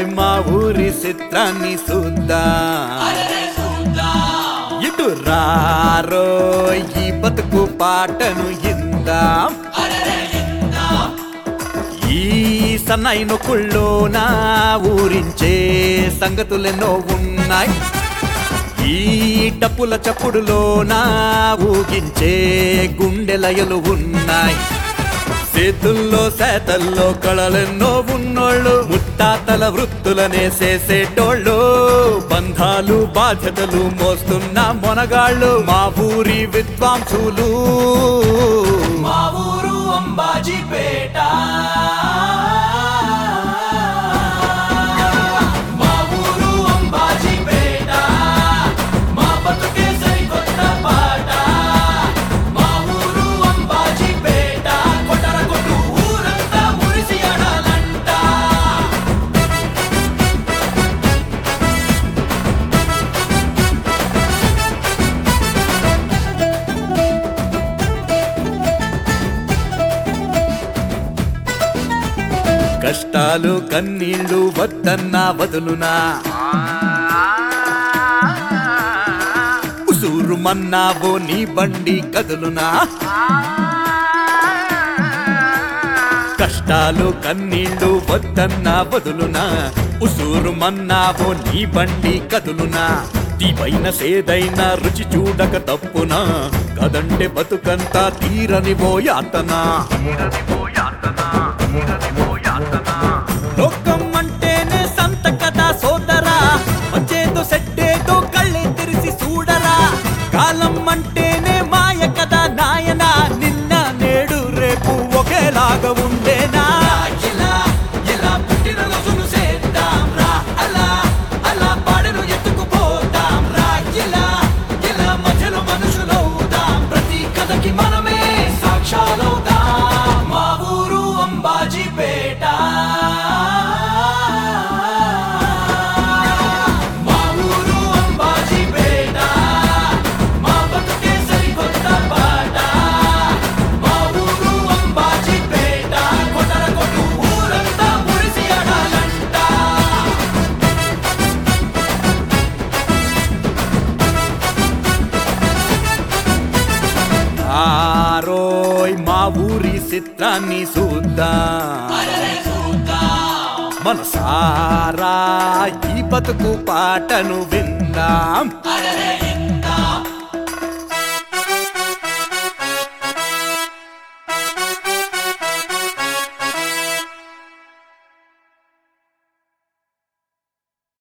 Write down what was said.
మా ఊరి చిత్రాన్ని చూద్దాం. ఇటు రారో ఈ బతుకు పాటను ఇందాం. ఈ సన్నాయి నొక్కుల్లోన ఊరించే సంగతులెన్నో ఉన్నాయి. ఈ టప్పుల చప్పుడులోన ఊగించే గుండెలయలు ఉన్నాయి. చేతుల్లో సేతల్లో కళలెన్నో ఉన్నోళ్ళు, ముత్తాతల వృత్తులనే చేసేటోళ్ళు, బంధాలు బాధ్యతలు మోస్తున్న మొనగాళ్ళు మా ఊరి విద్వాంసులు. మా ఊరు అంబాజీపేట, మా ఊరు అంబాజీపేట, మా బతుకే సరికొత్త పాట. మా ఊరు అంబాజీపేట, కొట్టర కొట్టు ఊరంతా మురిసి ఆడాలంట. కష్టాలు కన్నీళ్లు వద్దన్నా వదులునా, ఉసూరు మన్నావో నీ బండి కదులునా. కష్టాలు కన్నీళ్లు వద్దన్నా వదులునా, ఉసూరు మన్నావో నీ బండి కదులునా. తీపైన సేదైన రుచి చూడక తప్పునా, కదంటే బతుకంతా తీరని పోయాతనా. లోకం అంటేనే సంత కదా సోదరా, వచ్చేదో సెట్టేదో కళ్ళే తెరిసి చూడరా. కాలం అంటేనే మాయ కదా నాయనా, నిన్న నేడు రేపు ఒకేలాగా ఉండేనా. ఇలా ఇలా పుట్టిన రోజును చేద్దాం రా, అలా అలా పాడను ఎత్తుకుపోతాం రా. ఇలా ఇలా మధ్యలో మనుషులవుదాం, ప్రతి కథకి మనమే సాక్ష్యాలవుదాం. మా ఊరు అంబాజీపేట, మా ఊరు అంబాజీపేట, మా బతుకే సరికొత్త పాట. మా ఊరు అంబాజీపేట, కొట్టర కొట్టు ఊరంతా మురిసి ఆడాలంట. ఆరోయ్ మా ఊరి చిత్రాన్ని చూద్దాం. మనసారా ఈ బతుకు పాటను విందాం. అరెరే ఇందా